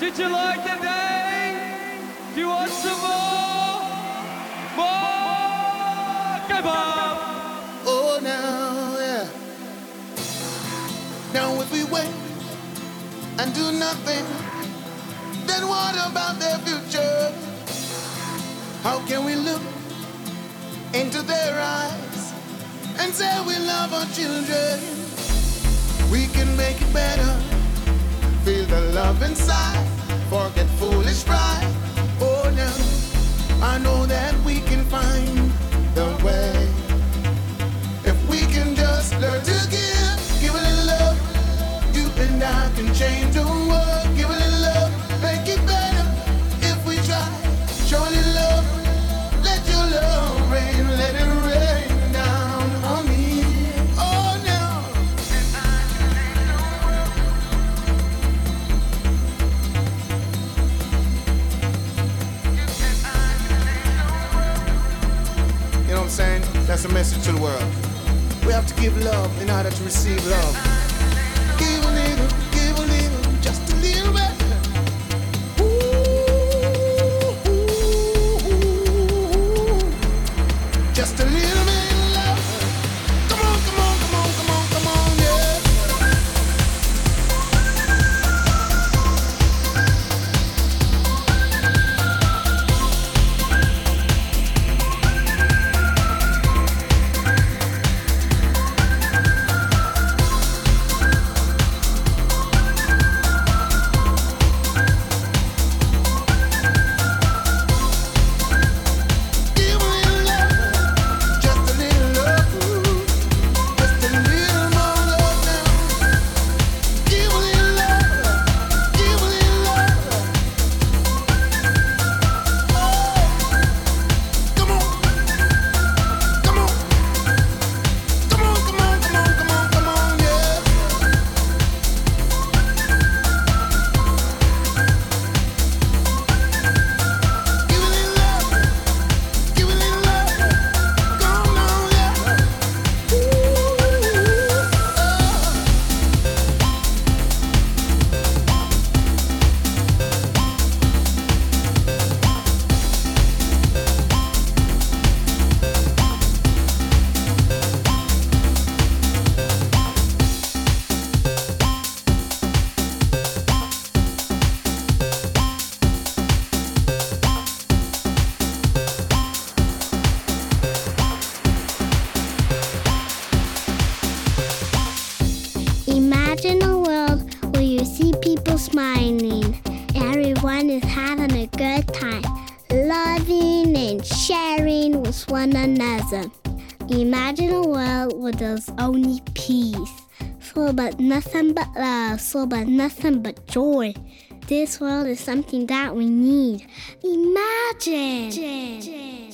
Did you like the day? Do you want some more? More kebab! Oh, now, yeah. Now if we wait and do nothing, then what about their future? How can we look into their eyes and say we love our children? We can make it better. Feel the love inside. Forget foolish pride. Oh, now I know that we can find the way. If we can just learn to give a little love, you and I can change the world. Give a little love, make it better. If we try, show a little love, let your love rain, let it rain down on me. Oh, now. You know what I'm saying? That's a message to the world. We have to give love in order to receive love. Give a little, just a little bit. Just a little bit of love. Come on, come on, come on, come on, come on, yeah. Give a little love, just a little love, just a little more love now. Give a little love, give a little love. Oh, come on, come on, come on, come on, come on, come on, come on, yeah. Give a little love, give a little love. Come on, yeah. Imagine a world where you see people smiling. Everyone is having a good time, loving and sharing with one another. Imagine a world where there's only peace, full but nothing but love, full but nothing but joy. This world is something that we need. Imagine.